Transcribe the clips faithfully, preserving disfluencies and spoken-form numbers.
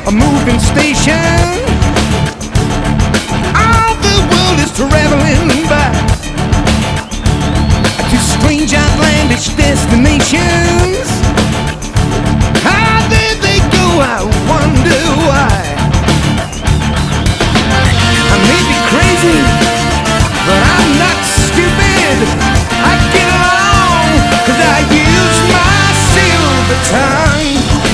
a moving station. All the world is traveling by to strange outlandish destinations. How did they go? I wonder why. I may be crazy, but I'm not stupid. I get along 'cause I use my silver tongue.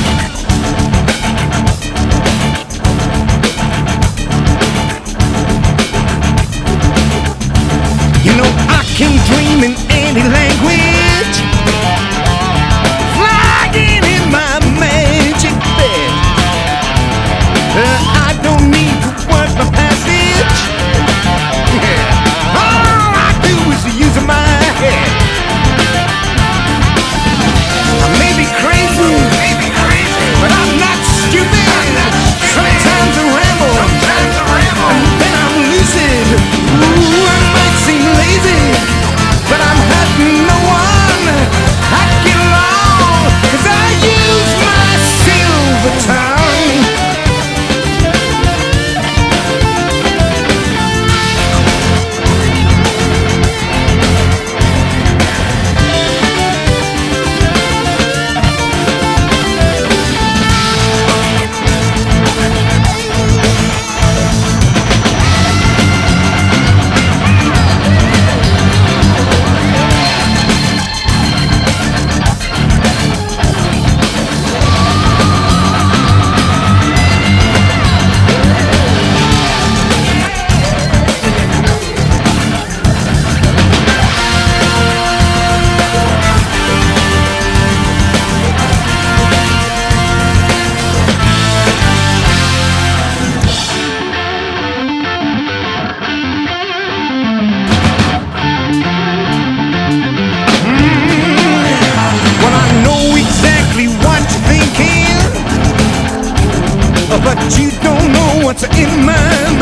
You know I can dream in any language, flying in my magic bed. Uh, I don't need to work my passage. Yeah. All I do is use my head. I may be crazy, maybe crazy, but I'm not stupid. I'm not stupid. Sometimes I ramble, sometimes I ramble, and then I'm lucid. Ooh, I might seem lazy, but I'm hurting no one. I get along 'cause I use my silver tongue. But you don't know what's in my